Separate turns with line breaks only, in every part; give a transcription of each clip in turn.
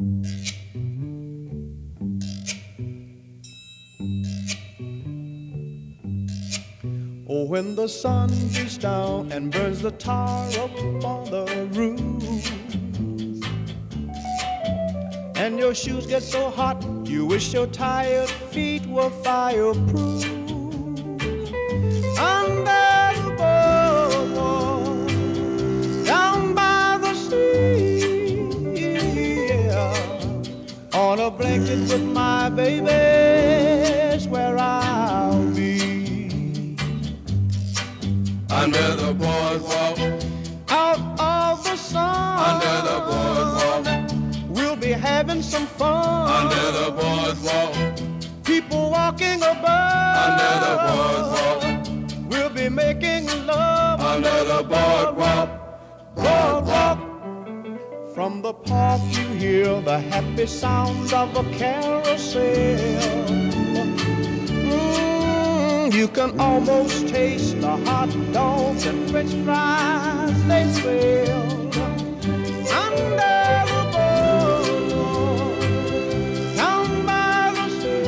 Oh, when the sun beats down and burns the tar up on the roof, and your shoes get so hot, you wish your tired feet were fireproof. Under the boardwalk, down by the sea, yeah, on a blanket with my baby's where I'll be.
Under the boardwalk,
out of the sun,
under the boardwalk,
we'll be having some fun.
under the boardwalk,
People walking above,
under the boardwalk,
we'll be making love.
under the boardwalk,
Boardwalk. From the park you hear the happy sounds of a carousel. You can almost taste the hot dogs and french fries they sell. Under the boardwalk, down by the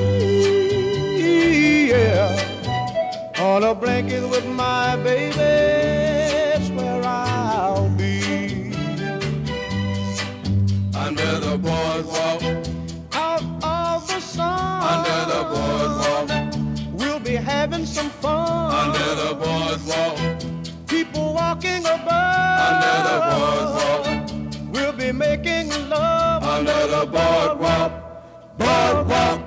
sea, yeah, on a blanket with my baby's where I'll be.
under the boardwalk,
Out of the sun,
under the boardwalk,
we'll be having some fun.
under the boardwalk,
People walking above,
under the boardwalk,
we'll be making love.
under the boardwalk, boardwalk.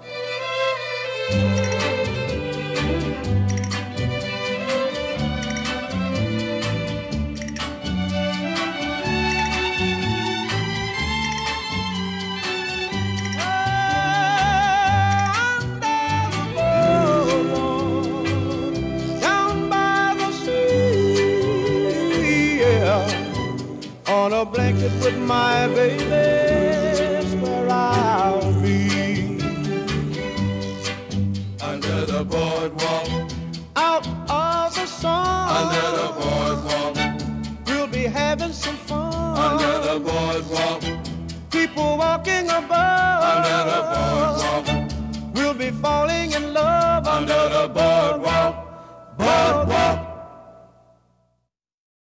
On a blanket with my baby's where I'll be.
Under the boardwalk,
Out of the sun,
under the boardwalk,
we'll be having some fun.
under the boardwalk,
People walking above,
under the boardwalk,
we'll be falling in